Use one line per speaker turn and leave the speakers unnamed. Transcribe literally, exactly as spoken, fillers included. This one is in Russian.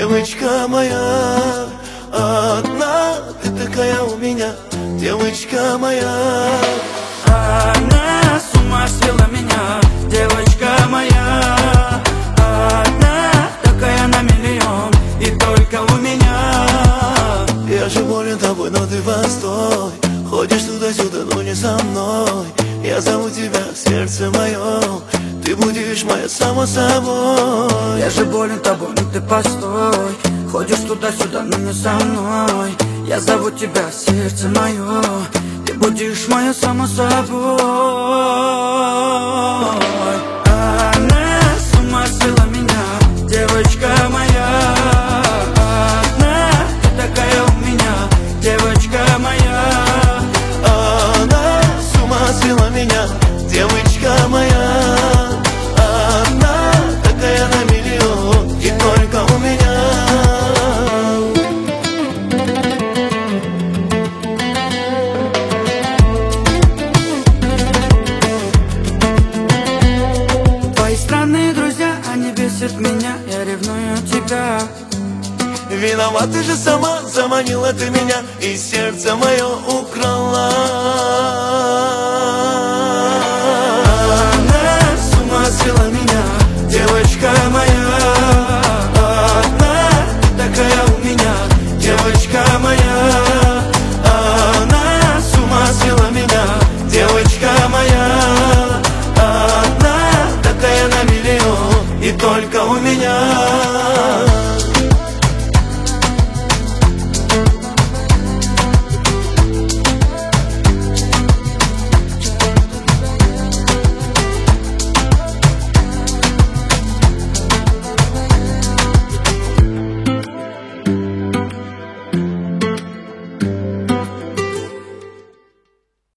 девочка моя. Одна ты такая у меня, девочка моя.
Она с ума свела меня, девочка моя. Одна такая на миллион, и только у меня.
Я же болен тобой, но ты постой. Ходишь туда-сюда, но не со мной. Я зову тебя в сердце моем, ты будешь моя само собой.
Я же болен тобой, но ты постой. Ходишь туда-сюда, но не со мной. Я зову тебя в сердце мое, ты будешь моя само собой. Она с ума свела меня, девочка моя. Одна ты такая у меня, девочка моя.
Она с ума свела меня, девочка моя. Одна такая на миллион, и только у меня.
Твои странные друзья, они бесят меня, я ревную тебя.
Виновата же сама, заманила ты меня и сердце мое украла.